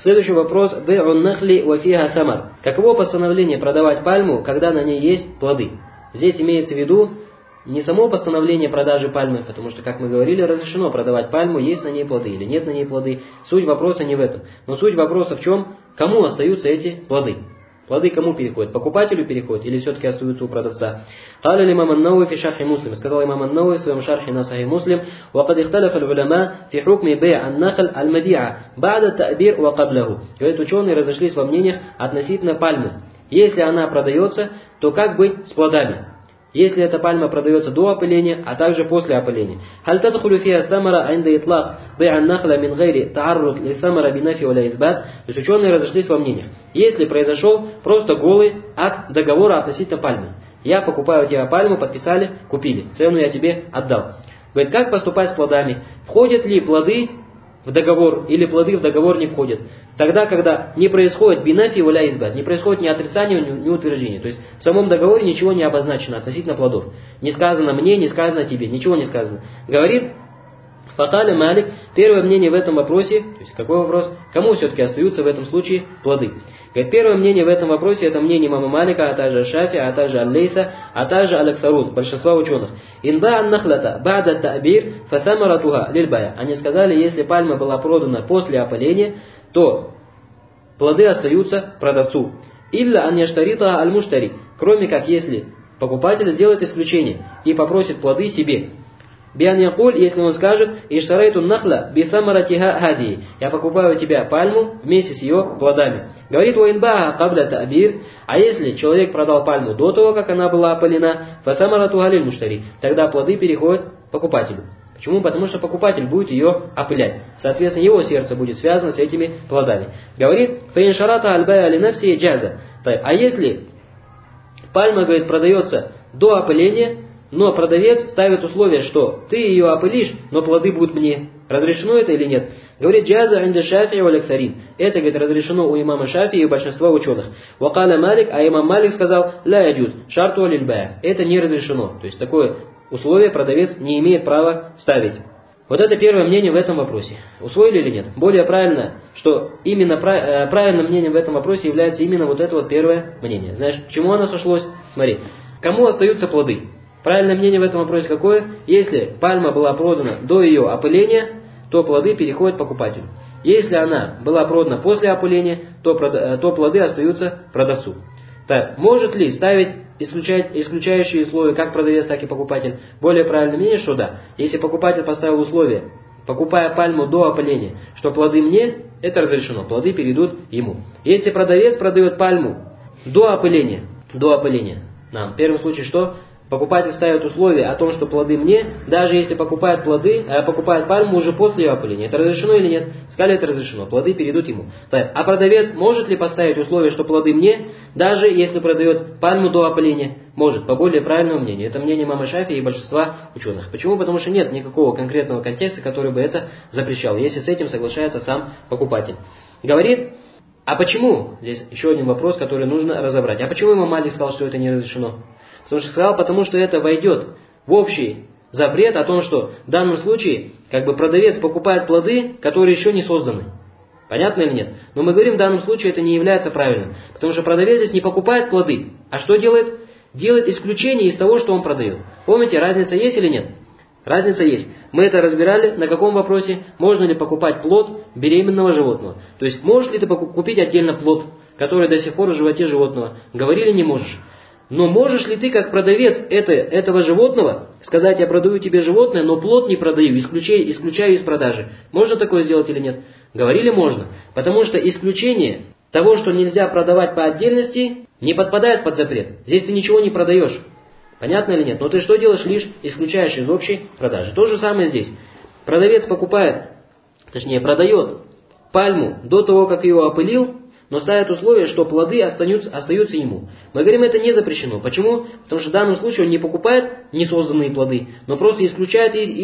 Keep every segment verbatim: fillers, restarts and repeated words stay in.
Следующий вопрос. Бэ'ун нахли ва фиха самар. Каково постановление продавать пальму, когда на ней есть плоды? Здесь имеется в виду не само постановление продажи пальмы, потому что, как мы говорили, разрешено продавать пальму, есть на ней плоды или нет на ней плоды. Суть вопроса не в этом. Но суть вопроса в чем? Кому остаются эти плоды? Плоды кому переходят? Покупателю переходят или все-таки остаются у продавца? قال الإمام النووي في شرح مسلم. Сказал имам ан-Навави в своем шархе на Сахих Муслим: وقد اختلف العلماء في حكم بيع النخل المبيعة بعد التأبير وقبله. Говорит, ученые разошлись во мнениях относительно пальмы. Если она продается, то как быть с плодами? Если эта пальма продается до опыления, а также после опыления. هل تدخل فيها الثمرة عند إطلاق بيع النخل من غير تعرض للثمرة بنفي ولا إثبات? То есть ученые разошлись во мнениях. Если произошел просто голый акт договора относительно пальмы. Я покупаю у тебя пальму, подписали, купили. Цену я тебе отдал. Говорит, как поступать с плодами? Входят ли плоды в договор или плоды в договор не входят? Тогда, когда не происходит бинафи валя избат, не происходит ни отрицания, ни утверждения. То есть в самом договоре ничего не обозначено относительно плодов. Не сказано мне, не сказано тебе, ничего не сказано. Говорит Фатали Малик, первое мнение в этом вопросе, то есть какой вопрос? Кому все-таки остаются в этом случае плоды? Говорит, первое мнение в этом вопросе, это мнение имама Малика, а также Шафи, а также Аль-Лейса, а также Аль-Аксарун, большинства ученых. Инба ан-нахлата ба'да та'бир фасамаратуха лильбая. Они сказали, если пальма была продана после опыления, то плоды остаются продавцу. Илля ан яштарита аль-муштари. Кроме как если покупатель сделает исключение и попросит плоды себе. Биан якуль, если он скажет, иштарайту нахла бисамаратиха хади. Я покупаю у тебя пальму вместе с ее плодами. Говорит уинбаа кабля та'бир. А если человек продал пальму до того, как она была опылена, фасамарату галиль муштари. Тогда плоды переходят покупателю. Почему? Потому что покупатель будет ее опылять. Соответственно, его сердце будет связано с этими плодами. Говорит, фаиншарата альбая алинавси джаза. А если пальма, говорит, продается до опыления, но продавец ставит условие, что ты ее опылишь, но плоды будут мне. Разрешено это или нет? Говорит, джаза инда шафи валь аксарин. Это, говорит, разрешено у имама Шафи и у большинства ученых. Вакаля Малик, а имам Малик сказал, ля яджуз, шарту аль-бая. Это не разрешено. То есть такое условие продавец не имеет права ставить. Вот это первое мнение в этом вопросе. Усвоили или нет? Более правильно, что именно правильным мнением в этом вопросе является именно вот это вот первое мнение. Знаешь, к чему оно сошлось? Смотри, кому остаются плоды? Правильное мнение в этом вопросе какое? Если пальма была продана до ее опыления, то плоды переходят покупателю. Если она была продана после опыления, то, то плоды остаются продавцу. Так, может ли ставить исключать, исключающие условия как продавец, так и покупатель? Более правильное мнение, что да. Если покупатель поставил условие, покупая пальму до опыления, что плоды мне, это разрешено, плоды перейдут ему. Если продавец продает пальму до опыления, до опыления, нам, в первом случае что? Покупатель ставит условие о том, что плоды мне, даже если покупает плоды, э, покупает пальму уже после ее опыления. Это разрешено или нет? Сказали, это разрешено. Плоды перейдут ему. Так, а продавец может ли поставить условие, что плоды мне, даже если продает пальму до опыления? Может, по более правильному мнению. Это мнение имама Шафи и большинства ученых. Почему? Потому что нет никакого конкретного контекста, который бы это запрещал, если с этим соглашается сам покупатель. Говорит, а почему? Здесь еще один вопрос, который нужно разобрать. А почему имам Малик сказал, что это не разрешено? Потому что сказал, потому что это войдет в общий запрет о том, что в данном случае как бы продавец покупает плоды, которые еще не созданы. Понятно или нет? Но мы говорим, в данном случае это не является правильным. Потому что продавец здесь не покупает плоды. А что делает? Делает исключение из того, что он продает. Помните, разница есть или нет? Разница есть. Мы это разбирали на каком вопросе? Можно ли покупать плод беременного животного? То есть, можешь ли ты купить отдельно плод, который до сих пор в животе животного? Говорили, не можешь. Но можешь ли ты, как продавец это, этого животного, сказать, я продаю тебе животное, но плод не продаю, исключаю, исключаю из продажи? Можно такое сделать или нет? Говорили, можно. Потому что исключение того, что нельзя продавать по отдельности, не подпадает под запрет. Здесь ты ничего не продаешь. Понятно или нет? Но ты что делаешь? Лишь исключаешь из общей продажи. То же самое здесь. Продавец покупает, точнее продает пальму до того, как ее опылил, но ставят условие, что плоды остаются, остаются ему. Мы говорим, это не запрещено. Почему? Потому что в данном случае он не покупает несозданные плоды, но просто исключает их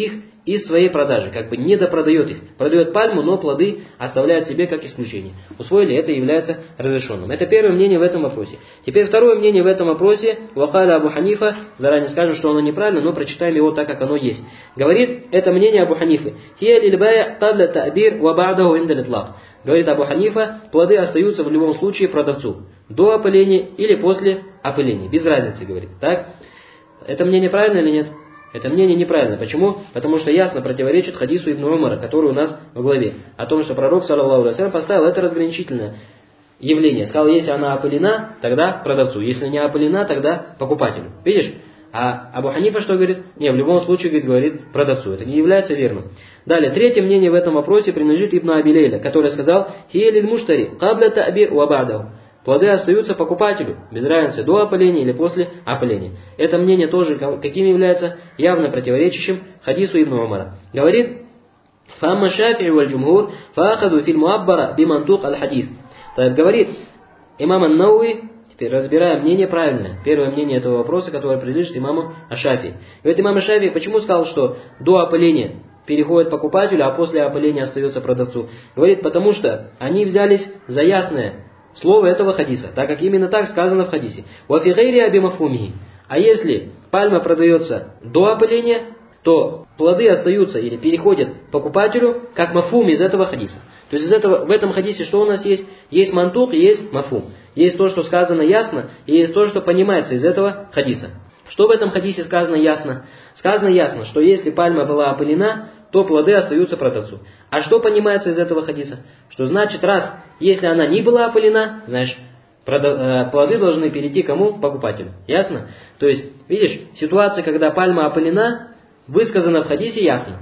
из своей продажи, как бы не допродает их. Продает пальму, но плоды оставляет себе как исключение. Усвоили, это является разрешенным. Это первое мнение в этом вопросе. Теперь второе мнение в этом вопросе, вакаля Абу Ханифа, заранее скажем, что оно неправильно, но прочитаем его так, как оно есть. Говорит, это мнение Абу Ханифы. Хия лильбая табля та'бир ва ба'даху инда литлак. Говорит Абу Ханифа, плоды остаются в любом случае продавцу. До опыления или после опыления. Без разницы, говорит. Так? Это мнение правильно или нет? Это мнение неправильно. Почему? Потому что ясно противоречит хадису Ибн Умара, который у нас в главе. О том, что пророк, саллаллаху алейхи ва саллям, поставил это разграничительное явление. Сказал, если она опылена, тогда продавцу. Если не опылена, тогда покупателю. Видишь? А Абу Ханифа что говорит? Не, в любом случае, говорит, говорит продавцу. Это не является верным. Далее, третье мнение в этом вопросе принадлежит Ибн Аби Лейля, который сказал, «Хия лиль муштари, кабля та'бир ва ба'даху». Плоды остаются покупателю, без разницы, до опыления или после опыления. Это мнение тоже каким является? Явно противоречащим хадису Ибн Умара. Говорит, «Фамма шафи'и валь джумхур, фаахаду филь муаббара бимантук аль-хадис». Говорит имам ан-Науи, теперь разбираем мнение правильное. Первое мнение этого вопроса, которое принадлежит имаму Аш-Шафии. Говорит имам Аш-Шафии, почему сказал, что до опыления переходит покупателю, а после опыления остается продавцу? Говорит, потому что они взялись за ясное слово этого хадиса, так как именно так сказано в хадисе. «Вафи гайри аби мафхумихи». А если пальма продается до опыления, то плоды остаются или переходят покупателю, как мафхум из этого хадиса. То есть из этого, в этом хадисе что у нас есть? Есть мантук и есть мафхум. Есть то, что сказано ясно, и есть то, что понимается из этого хадиса. Что в этом хадисе сказано ясно? Сказано ясно, что если пальма была опылена, то плоды остаются продавцу. А что понимается из этого хадиса? Что значит, раз, если она не была опылена, знаешь, плоды должны перейти кому? Покупателю. Ясно? То есть, видишь, ситуация, когда пальма опылена, высказана в хадисе ясно.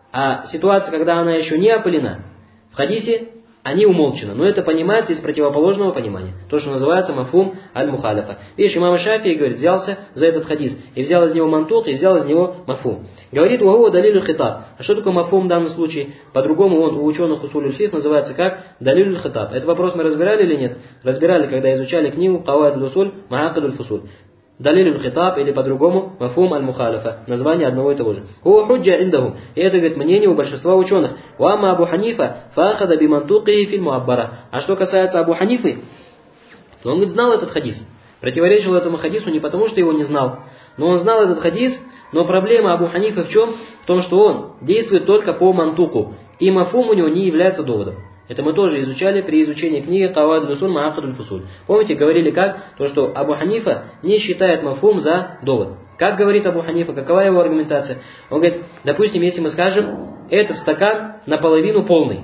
А ситуация, когда она еще не опылена, в хадисе они умолчаны. Но это понимается из противоположного понимания. То, что называется мафхум аль-мухалифа. Видишь, имам Шафии, говорит, взялся за этот хадис. И взял из него мантук, и взял из него мафхум. Говорит, угу далилю хитаб. А что такое мафхум в данном случае? По-другому он у ученых усуль фих называется как далилю хитаб. Этот вопрос мы разбирали или нет? Разбирали, когда изучали книгу Кавайд аль-усуль, Маакид аль-фусуль. Далилюль хитаб или по-другому мафхум аль-мухалифа. Название одного и того же. Хуа худжа индахум. И это, говорит, мнение у большинства ученых. Уамма Абу Ханифа фахада бимантуки филь муаббара. А что касается Абу Ханифы, то он, говорит, знал этот хадис. Противоречил этому хадису не потому, что его не знал. Но он знал этот хадис, но проблема Абу Ханифы в чем? В том, что он действует только по мантуку. И мафхум у него не является доводом. Это мы тоже изучали при изучении книги Кавайд аль-усуль Маакид аль-фусуль. Помните, говорили как? То, что Абу Ханифа не считает мафхум за довод. Как говорит Абу Ханифа, какова его аргументация? Он говорит, допустим, если мы скажем, этот стакан наполовину полный.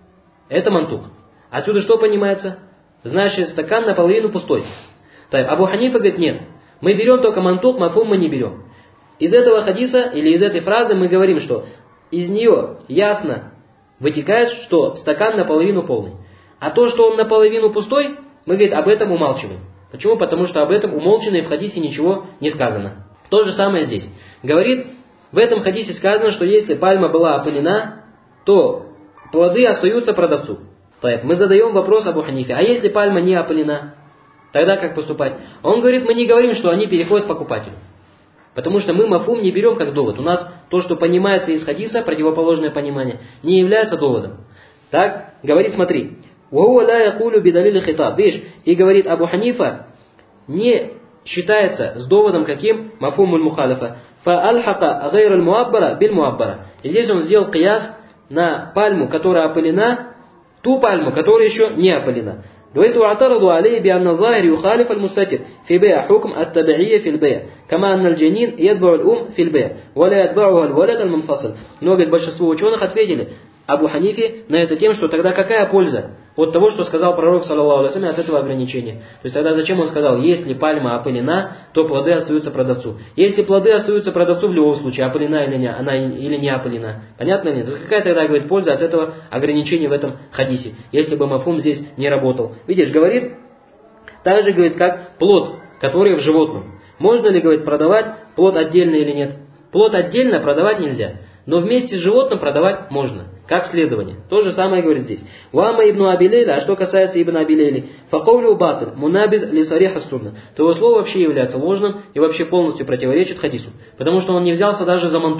Это мантук. Отсюда что понимается? Значит, стакан наполовину пустой. Так, Абу Ханифа говорит, нет. Мы берем только мантук, мафхум мы не берем. Из этого хадиса или из этой фразы мы говорим, что из нее ясно вытекает, что стакан наполовину полный. А то, что он наполовину пустой, мы, говорит, об этом умалчиваем. Почему? Потому что об этом умолчано и в хадисе ничего не сказано. То же самое здесь. Говорит, в этом хадисе сказано, что если пальма была опылена, то плоды остаются продавцу. Мы задаем вопрос Абу Ханифе, а если пальма не опылена, тогда как поступать? Он говорит, мы не говорим, что они переходят покупателю. Потому что мы мафхум не берем как довод. У нас то, что понимается из хадиса, противоположное понимание, не является доводом. Так, говорит, смотри. Видишь, и говорит Абу Ханифа, не считается с доводом каким? Мафхумуль мухалифа. Фа'альхака гайраль муаббара биль муаббара. И здесь он сделал кияс на пальму, которая опылена, ту пальму, которая еще не опылена. Говорит, у'атараду алей би анна захир юхалиф аль-мустатир фи бей'a хукм ат-таби'ия фи аль-бей'a, кама анна аль-джанин ядбау аль-ум фи аль-бей'a, ва ла ядбау аль-валад аль-мунфасил. Но, говорит, большинство ученых ответили Абу Ханифе на это тем, что тогда какая польза от того, что сказал пророк, саллаллаху алейхи ва саллям, от этого ограничения. То есть тогда зачем он сказал, если пальма опылена, то плоды остаются продавцу. Если плоды остаются продавцу в любом случае, опылена или не, она или не опылена. Понятно ли? Какая тогда, говорит, польза от этого ограничения в этом хадисе, если бы мафхум здесь не работал. Видишь, говорит, так же, говорит, как плод, который в животном. Можно ли, говорит, продавать плод отдельно или нет? Плод отдельно продавать нельзя, но вместе с животным продавать можно. Как следование. То же самое говорит здесь. Уама ибн Аби Лейля, а что касается ибн Аби Лейли, факаулю батл, мунабид ли сариха сунна, то его слово вообще является ложным и вообще полностью противоречит хадису. Потому что он не взялся даже за мантук.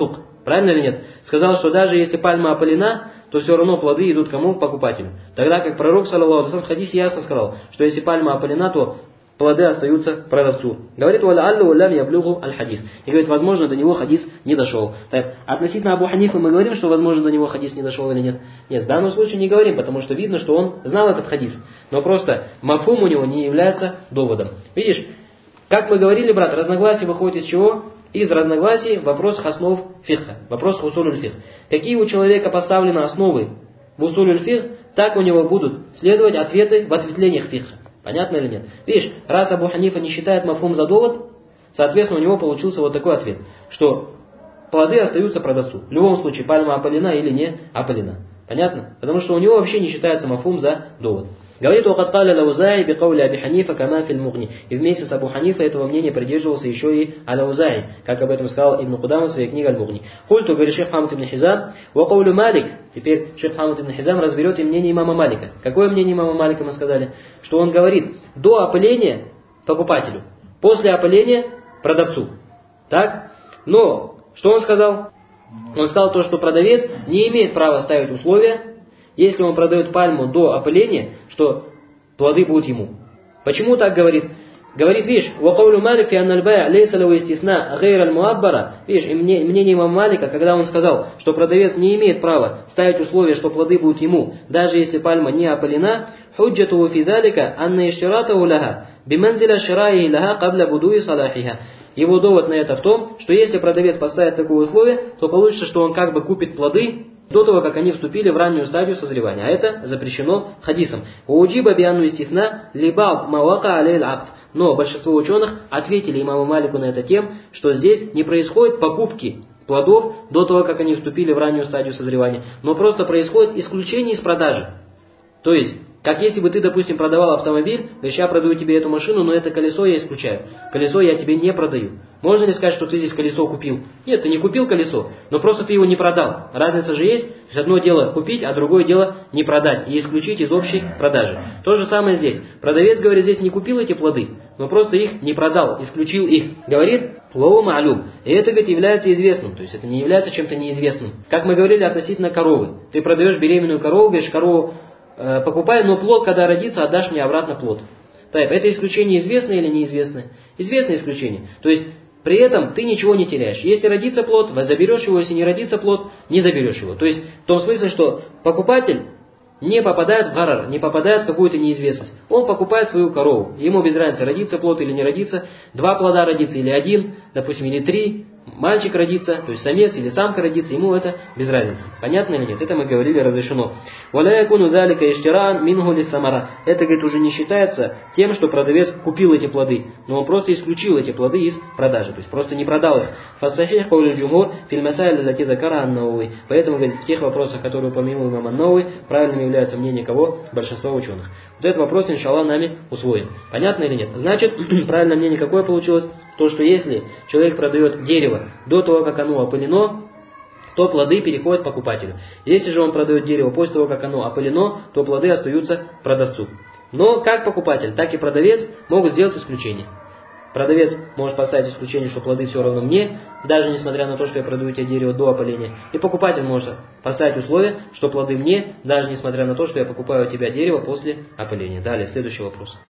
Правильно или нет? Сказал, что даже если пальма опылена, то все равно плоды идут кому? Покупателю. Тогда как пророк, саллаллаху алейхи ва саллям, в хадисе ясно сказал, что если пальма опылена, то плоды остаются продавцу. Говорит, «Валя аллу лям яблюгу аль-хадис». И говорит, возможно, до него хадис не дошел. Так, относительно Абу Ханифы мы говорим, что, возможно, до него хадис не дошел или нет? Нет, в данном случае не говорим, потому что видно, что он знал этот хадис. Но просто мафум у него не является доводом. Видишь, как мы говорили, брат, разногласия выходят из чего? Из разногласий в вопросах основ фикха, в вопросах усулюль фикх. Какие у человека поставлены основы в усулюль фикх, так у него будут следовать ответы в ответвлениях фикха. Понятно или нет? Видишь, раз Абу Ханифа не считает мафум за довод, соответственно, у него получился вот такой ответ, что плоды остаются продавцу. В любом случае, пальма опылена или не опылена. Понятно? Потому что у него вообще не считается мафум за довод. Говорит, «Вакад каля Аляузаи бикаули Аби Ханифа кама филь мугни». И вместе с Абу Ханифа этого мнения придерживался еще и Аляузаи, как об этом сказал Ибн Кудама в своей книге Аль-Мугни. Культу, говорит шейх Мухаммад ибн Хизам, «Вакаулю Малик». Теперь шейх Мухаммад ибн Хизам разберет и мнение имама Малика. Какое мнение имама Малика мы сказали? Что он говорит, до опыления покупателю, после опыления продавцу. Так? Но, что он сказал? Он сказал то, что продавец не имеет права ставить условия, если он продает пальму до опыления, что плоды будут ему. Почему так говорит? Говорит, видишь, «Вакаулю Малик фи анналь бай' лейса лау истисна гайр аль-муаббара». Видишь, и мнение имама Малика, когда он сказал, что продавец не имеет права ставить условия, что плоды будут ему, даже если пальма не опылена, «Худжату фи залика анна иштиратаху лаха биманзиля шираи лаха кабля будуи салахиха». Его довод на это в том, что если продавец поставит такое условие, то получится, что он как бы купит плоды до того, как они вступили в раннюю стадию созревания. А это запрещено хадисом. «Уджиба бианну истифна либаб мавака алейл акт». Но большинство ученых ответили имаму Малику на это тем, что здесь не происходит покупки плодов до того, как они вступили в раннюю стадию созревания, но просто происходит исключение из продажи. То есть, как если бы ты, допустим, продавал автомобиль, говоришь, я продаю тебе эту машину, но это колесо я исключаю. Колесо я тебе не продаю. Можно ли сказать, что ты здесь колесо купил? Нет, ты не купил колесо, но просто ты его не продал. Разница же есть. Одно дело купить, а другое дело не продать и исключить из общей продажи. То же самое здесь. Продавец, говорит, здесь не купил эти плоды, но просто их не продал, исключил их. Говорит, лоу ма'люм. И это, говорит, является известным. То есть это не является чем-то неизвестным. Как мы говорили относительно коровы. Ты продаешь беременную корову, говоришь, корову э, покупай, но плод, когда родится, отдашь мне обратно плод. Так, это исключение известное или неизвестное? Известное исключение. То есть при этом ты ничего не теряешь. Если родится плод, заберешь его, если не родится плод, не заберешь его. То есть в том смысле, что покупатель не попадает в гарар, не попадает в какую-то неизвестность. Он покупает свою корову. Ему без разницы, родится плод или не родится, два плода родится или один, допустим, или три. Мальчик родится, то есть самец или самка родится, ему это без разницы. Понятно или нет? Это мы говорили, разрешено. Это, говорит, уже не считается тем, что продавец купил эти плоды, но он просто исключил эти плоды из продажи, то есть просто не продал их. Поэтому, говорит, в тех вопросах, которые упомянул имам ан-Навави, правильным является мнение кого? Большинства ученых. Вот этот вопрос, иншаллах, нами усвоен. Понятно или нет? Значит, правильное мнение какое получилось? То, что если человек продает дерево до того, как оно опылено, то плоды переходят покупателю. Если же он продает дерево после того, как оно опылено, то плоды остаются продавцу. Но как покупатель, так и продавец могут сделать исключение. Продавец может поставить исключение, что плоды все равно мне, даже несмотря на то, что я продаю тебе дерево до опыления. И покупатель может поставить условие, что плоды мне, даже несмотря на то, что я покупаю у тебя дерево после опыления. Далее, следующий вопрос.